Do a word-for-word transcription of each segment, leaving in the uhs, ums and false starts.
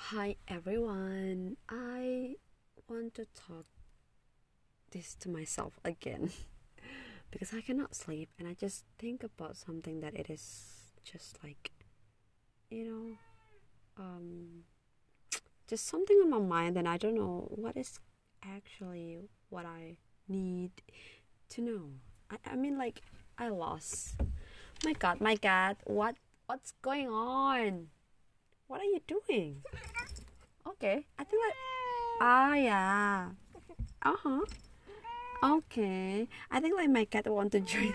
Hi everyone. I want to talk this to myself again because I cannot sleep and I just think about something that it is just like, you know, um just something on my mind and I don't know what is actually what I need to know. I, I mean like I lost. My god, my god, what what's going on? What are you doing? Okay. I think like ah yeah. Uh-huh. Okay. I think like my cat want to join.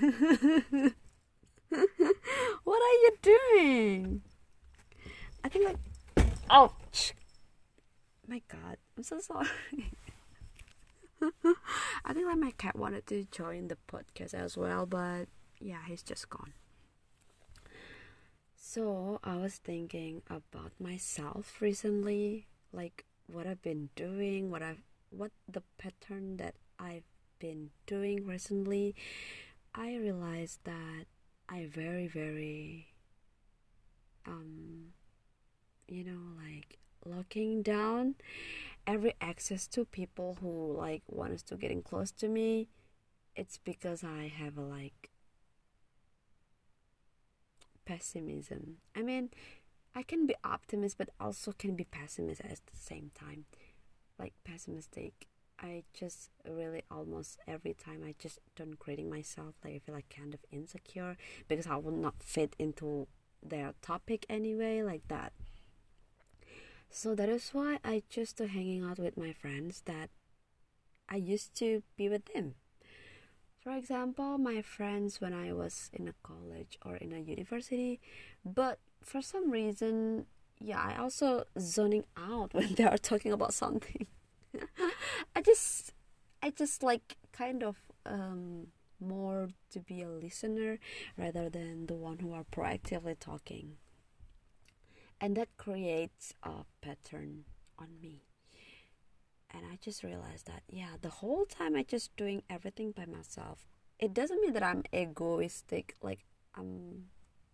What are you doing? I think like ouch. My god. I'm so sorry. I think like my cat wanted to join the podcast as well, but yeah, he's just gone. So I was thinking about myself recently, like what I've been doing, what I've what the pattern that I've been doing recently. I realized that I very very um you know like locking down every access to people who like wants to getting close to me. It's because I have a like pessimism. I mean, I can be optimist but also can be pessimist at the same time. Like pessimistic, I just really almost every time I just downgrading myself. Like I feel like kind of insecure because I will not fit into their topic anyway, like that. So that is why I just to hanging out with my friends that I used to be with them. For example, my friends when I was in a college or in a university, but for some reason, yeah, I also zoning out when they are talking about something. I just, I just like kind of um more to be a listener rather than the one who are proactively talking, and that creates a pattern on me. And I just realized that yeah, the whole time I just doing everything by myself. It doesn't mean that I'm egoistic, like I'm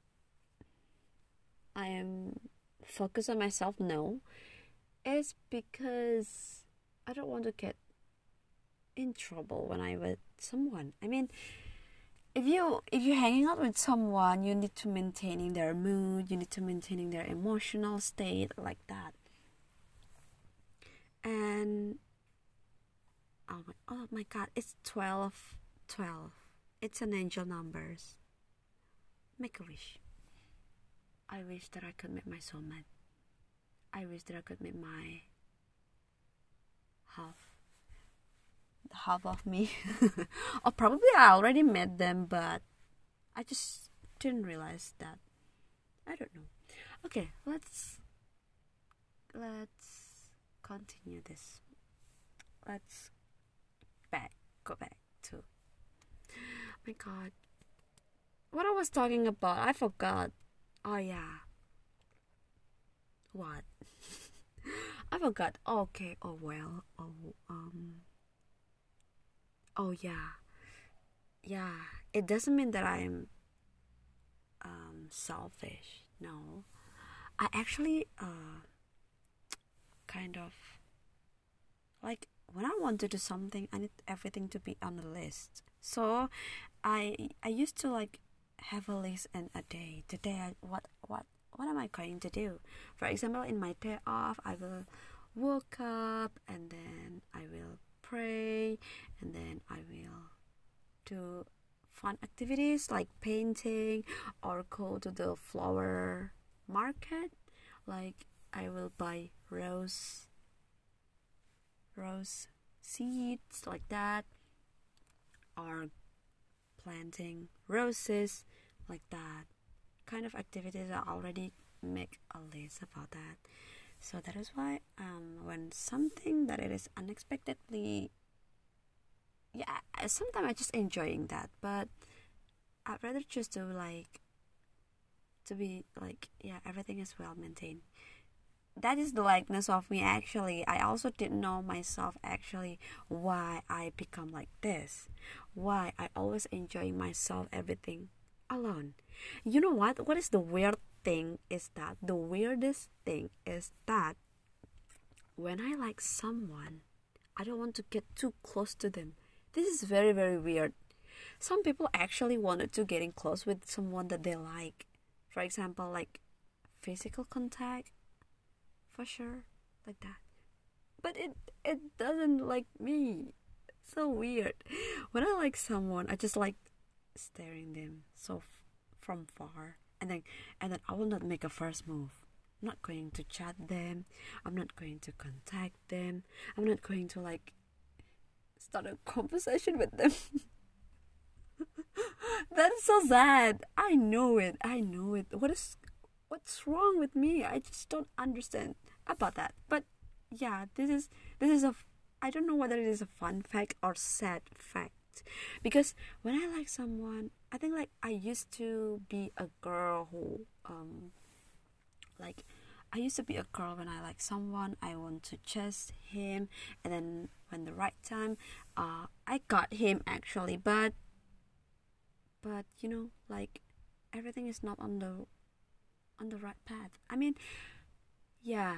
I am focused on myself. No, it's because I don't want to get in trouble when I with someone. I mean, if you if you're hanging out with someone, you need to maintaining their mood, you need to maintaining their emotional state like that. And oh my, oh my god, it's twelve, twelve. It's an angel numbers. Make a wish. I wish that I could meet my soulmate. I wish that I could meet my half, half of me. Or probably I already met them, but I just didn't realize that. I don't know. Okay, let's let's continue this. Let's back go back to my god. What I was talking about, I forgot. Oh yeah. What? I forgot. Okay, oh well. Oh um oh yeah. Yeah. It doesn't mean that I'm um selfish. No. I actually uh kind of like when I want to do something, I need everything to be on the list. So I I used to like have a list and a day. Today, I, what what what am I going to do? For example, in my day off, I will wake up and then I will pray and then I will do fun activities like painting or go to the flower market. Like I will buy rose rose seeds like that, or planting roses like that. Kind of activities I already make a list about that. So that is why um when something that it is unexpectedly, yeah, sometimes I just enjoying that, but I'd rather just do like to be like yeah, everything is well maintained. That is the likeness of me actually. I also didn't know myself actually why I become like this. Why I always enjoy myself everything alone. You know what? What is the weird thing is that the weirdest thing is that when I like someone, I don't want to get too close to them. This is very, very weird. Some people actually wanted to getting close with someone that they like. For example, like physical contact, for sure, like that. But it it doesn't like me. So weird. When I like someone, I just like staring them so f- from far, and then and then I will not make a first move. I'm not going to chat them. I'm not going to contact them. I'm not going to like start a conversation with them. That's so sad. I know it. I know it. What is what's wrong with me? I just don't understand about that. But yeah, this is this is a I don't know whether it is a fun fact or sad fact. Because when I like someone, I think like I used to be a girl who um like I used to be a girl when I like someone, I want to chase him, and then when the right time, uh I got him actually, but but you know, like everything is not on the on the right path. I mean, yeah,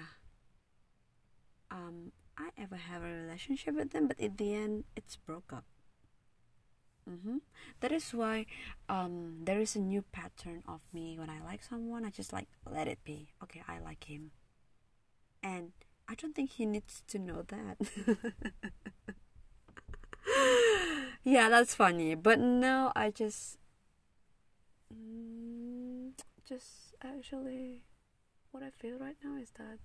um I ever have a relationship with them, but in the end it's broke up. Mm-hmm. That is why um there is a new pattern of me. When I like someone, I just like let it be. Okay, I like him, and I don't think he needs to know that. Yeah, that's funny. But no, I just mm, just actually what I feel right now is that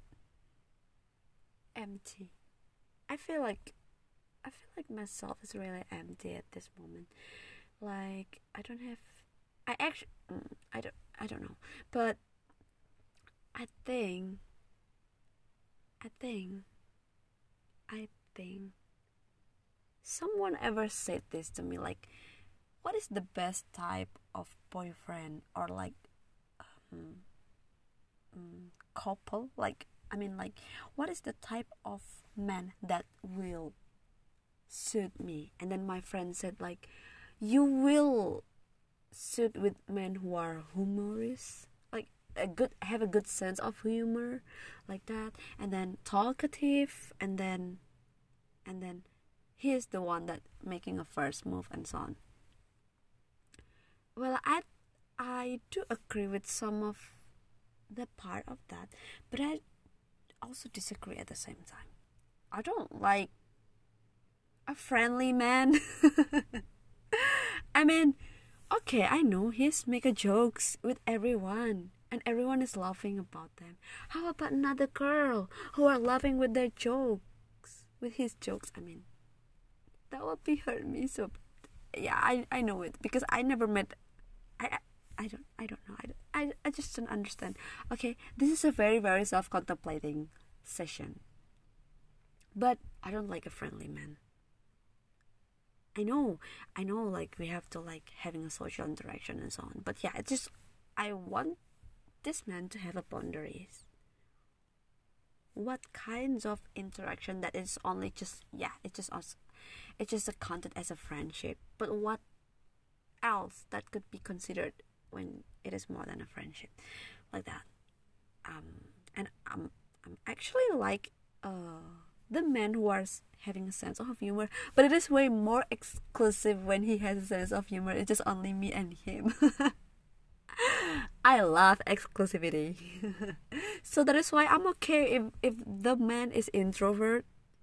empty. I feel like I feel like myself is really empty at this moment. Like I don't have I actually mm, I don't I don't know. But I think I think I think someone ever said this to me, like what is the best type of boyfriend or like um, um, couple, like I mean like what is the type of man that will suit me? And then my friend said like you will suit with men who are humorous, like a good have a good sense of humor, like that, and then talkative, and then and then he is the one that making a first move and so on. Well, i i do agree with some of the part of that, but I also disagree at the same time. I don't like a friendly man. I mean, okay, I know he's making jokes with everyone and everyone is laughing about them. How about another girl who are laughing with their jokes, with his jokes? I mean, that would be hurt me so. Yeah, I I know it because I never met. I I, I don't I don't know. I, I I just don't understand. Okay, this is a very very self contemplating session. But I don't like a friendly man. I know, I know, like we have to like having a social interaction and so on. But yeah, it's just I want this man to have a boundaries. What kinds of interaction that is only just yeah, it just us, it just accounted as a friendship. But what else that could be considered when it is more than a friendship, like that? Um, and I'm I'm actually like uh the men who are having a sense of humor, but it is way more exclusive when he has a sense of humor. It's just only me and him. I love exclusivity. So that is why I'm okay if if the man is introvert.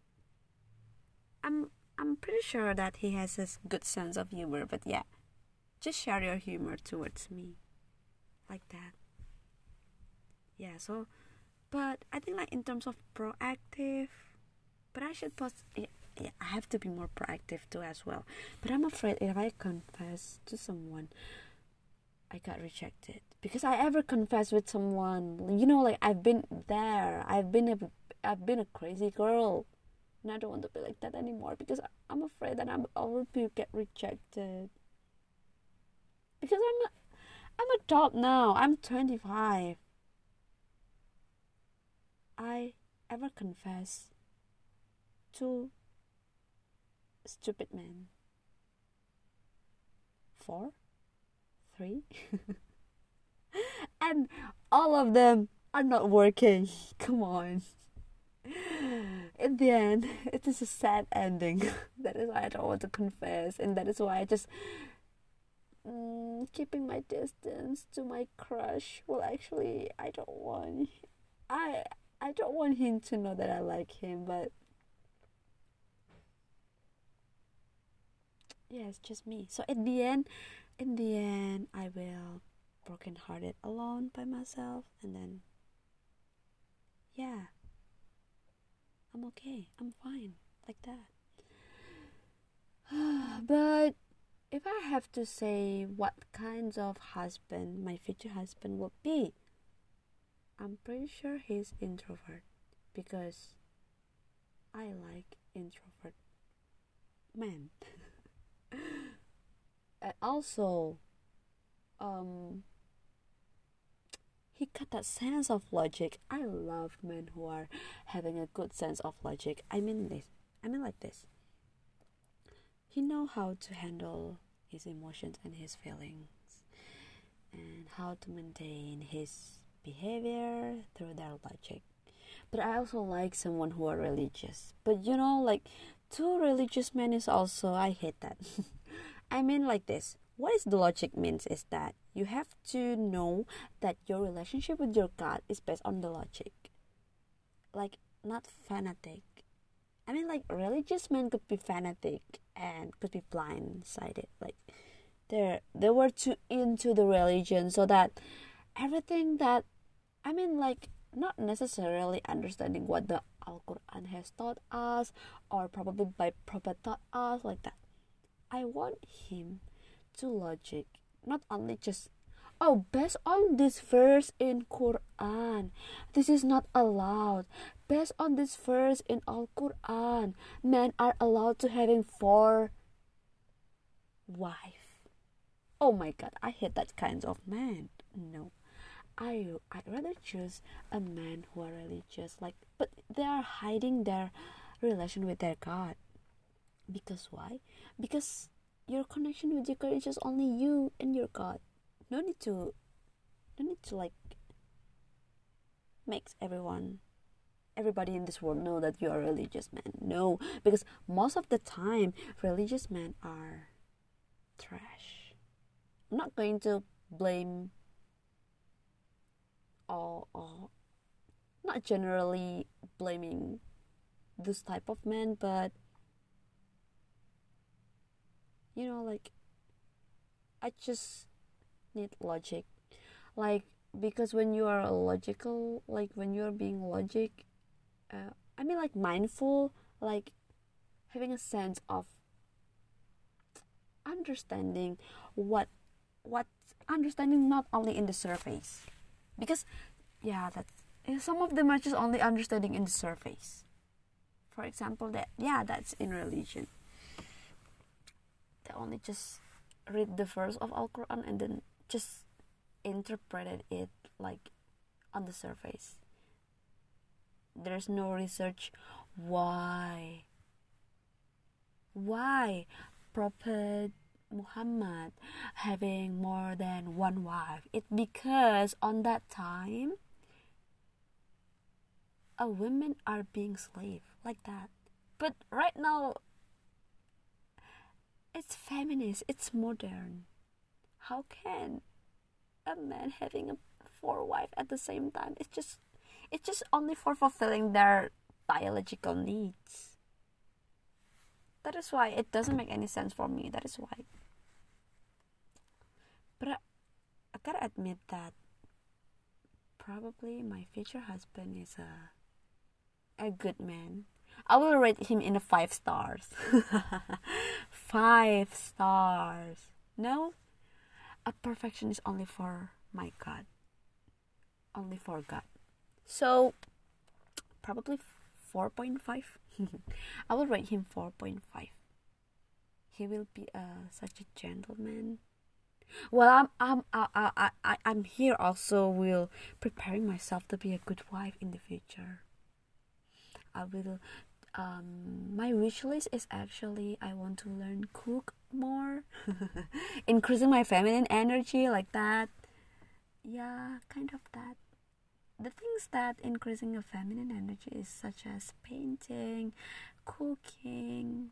I'm I'm pretty sure that he has a good sense of humor, but yeah, just share your humor towards me, like that. Yeah, so but I think like in terms of proactive, but I should post. Yeah, yeah, I have to be more proactive too as well. But I'm afraid if I confess to someone, I got rejected because I ever confess with someone. You know, like I've been there. I've been a, I've been a crazy girl, and I don't want to be like that anymore because I'm afraid that I'm I will be get rejected. Because I'm a, I'm adult now. I'm twenty-five. I ever confess to stupid men. Four, three. and all of them are not working. Come on. In the end, it is a sad ending. That is why I don't want to confess, and that is why I just mm, keeping my distance to my crush. Well, actually, I don't want. I I don't want him to know that I like him, but yeah, it's just me. So in the end, in the end, I will brokenhearted alone by myself, and then yeah, I'm okay. I'm fine like that. But if I have to say what kinds of husband my future husband would be, I'm pretty sure he's introvert because I like introvert men. And also, um, he got that sense of logic. I love men who are having a good sense of logic. I mean this. I mean like this. He know how to handle his emotions and his feelings, and how to maintain his behavior through their logic. But I also like someone who are religious. But you know, like too religious men is also I hate that. I mean like this. What is the logic means is that you have to know that your relationship with your God is based on the logic. Like not fanatic. I mean like religious men could be fanatic and could be blindsided. Like they they were too into the religion so that everything that I mean like not necessarily understanding what the Al Quran has taught us or probably by Prophet taught us like that. I want him to logic, not only just oh based on this verse in Quran, this is not allowed. Based on this verse in Al Quran, men are allowed to having four wife. Oh my god, I hate that kind of man. No. I I'd rather choose a man who are religious, like but they are hiding their relation with their God. Because why? Because your connection with your God is just only you and your God. No need to no need to like makes everyone everybody in this world know that you are a religious man. No, because most of the time religious men are trash. I'm not going to blame all, all not generally blaming this type of men, but you know, like I just need logic. Like because when you are logical, like when you're being logic, uh, I mean like mindful, like having a sense of understanding what what understanding not only in the surface, because yeah, that some of them are just only understanding in the surface. For example, that yeah, that's in religion. They only just read the verse of Al Quran and then just interpreted it like on the surface. There's no research why why Prophet Muhammad having more than one wife. It's because on that time a women are being slave like that. But right now it's feminist, it's modern. How can a man having a four wife at the same time? It's just it's just only for fulfilling their biological needs. That is why it doesn't make any sense for me. That is why. But I, I gotta admit that probably my future husband is a a good man. I will rate him in a five stars. Five stars. No, a perfection is only for my God. Only for God. So probably four point five. I will rate him four point five. He will be uh, such a gentleman. Well, I'm I'm I I I I'm here also will preparing myself to be a good wife in the future. I will um my wish list is actually I want to learn cook more, increasing my feminine energy like that. yeah, kind of that. The things that increasing your feminine energy is such as painting, cooking,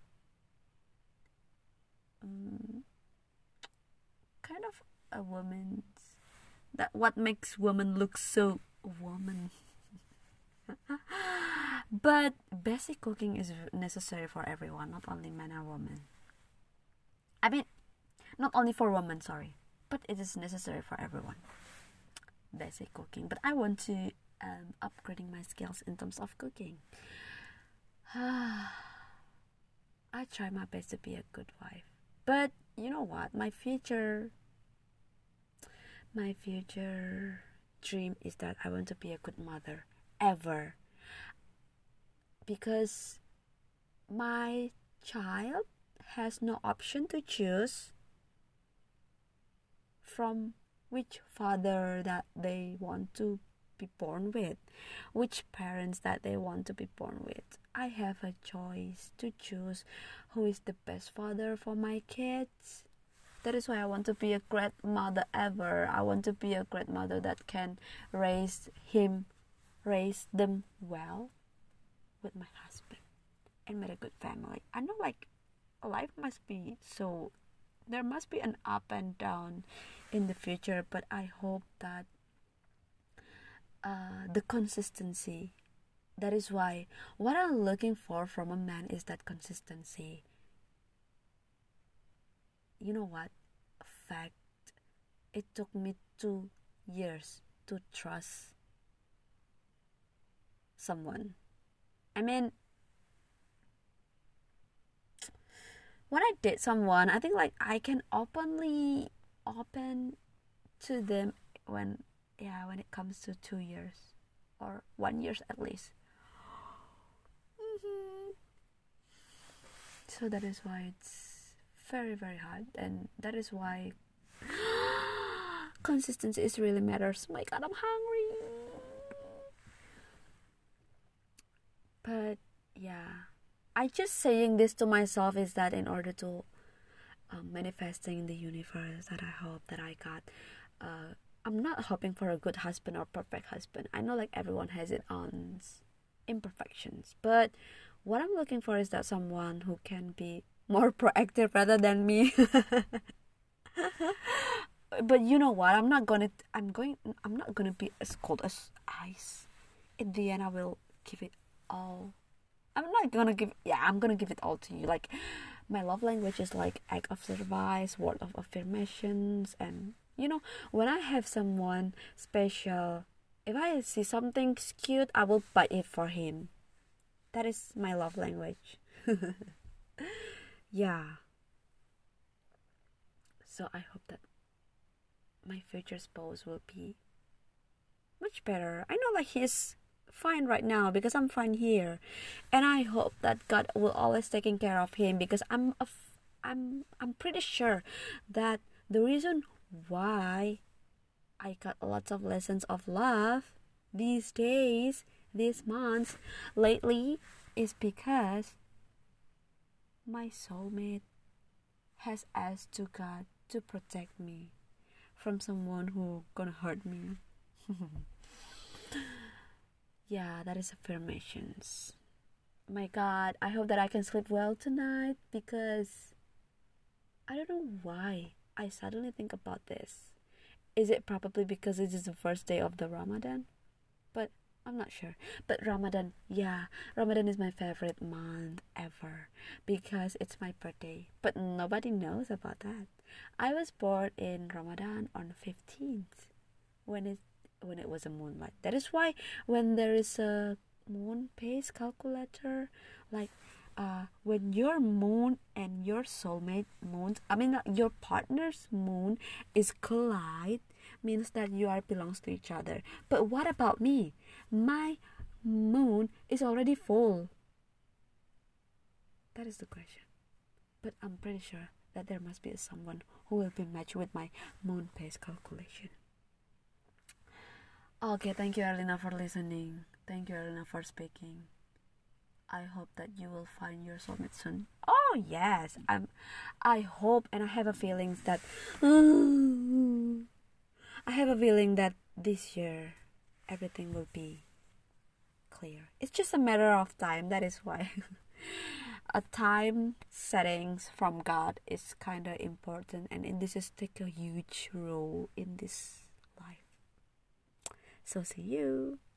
um, kind of a woman's that what makes woman look so woman. But basic cooking is necessary for everyone, not only men and women. I mean, not only for women, sorry, but it is necessary for everyone. Basic cooking, but I want to um, upgrading my skills in terms of cooking. I try my best to be a good wife, but you know what? My future, my future dream is that I want to be a good mother ever, because my child has no option to choose from which father that they want to be born with, which parents that they want to be born with. I have a choice to choose who is the best father for my kids. That is why I want to be a great mother ever. I want to be a great mother that can raise him, raise them well with my husband and with a good family. I know like life must be so, there must be an up and down in the future, but I hope that uh, the consistency, that is why what I'm looking for from a man is that consistency. You know what? Fact, it took me two years to trust someone. I mean, when I date someone, I think like I can openly open to them when, yeah, when it comes to two years or one year at least. Mm-hmm. So that is why it's very very hard, and that is why consistency is really matters. Oh my god, I'm hungry. But yeah, I just saying this to myself is that in order to um, manifesting in the universe that I hope that I got. Uh, I'm not hoping for a good husband or perfect husband. I know like everyone has its own imperfections, but what I'm looking for is that someone who can be more proactive rather than me. But you know what? I'm not gonna. I'm going. I'm not gonna be as cold as ice. In the end, I will give it all. I'm not gonna give. Yeah, I'm gonna give it all to you. Like, my love language is like act of service, word of affirmations, and you know, when I have someone special, if I see something cute, I will buy it for him. That is my love language. Yeah. So I hope that my future spouse will be much better. I know like he's fine right now because I'm fine here, and I hope that God will always taking care of him, because I'm a f- I'm I'm pretty sure that the reason why I got lots of lessons of love these days, these months, lately, is because my soulmate has asked to God to protect me from someone who gonna hurt me. Yeah, that is affirmations. My God, I hope that I can sleep well tonight, because I don't know why I suddenly think about this. Is it probably because it is the first day of the Ramadan? But I'm not sure. But Ramadan, yeah, Ramadan is my favorite month ever because it's my birthday. But nobody knows about that. I was born in Ramadan on fifteenth, when it when it was a moonlight. That is why when there is a moon phase calculator, like uh, when your moon and your soulmate moon, I mean uh, your partner's moon is collide, means that you are belongs to each other. But what about me? My moon is already full. That is the question. But I'm pretty sure that there must be someone who will be matched with my moon phase calculation. Okay, thank you, Erlina, for listening. Thank you, Erlina, for speaking. I hope that you will find your soulmate soon. Oh yes, I'm. I hope, and I have a feeling that I have a feeling that this year everything will be clear. It's just a matter of time. That is why a time settings from God is kind of important, and, and this is take a huge role in this life. So see you.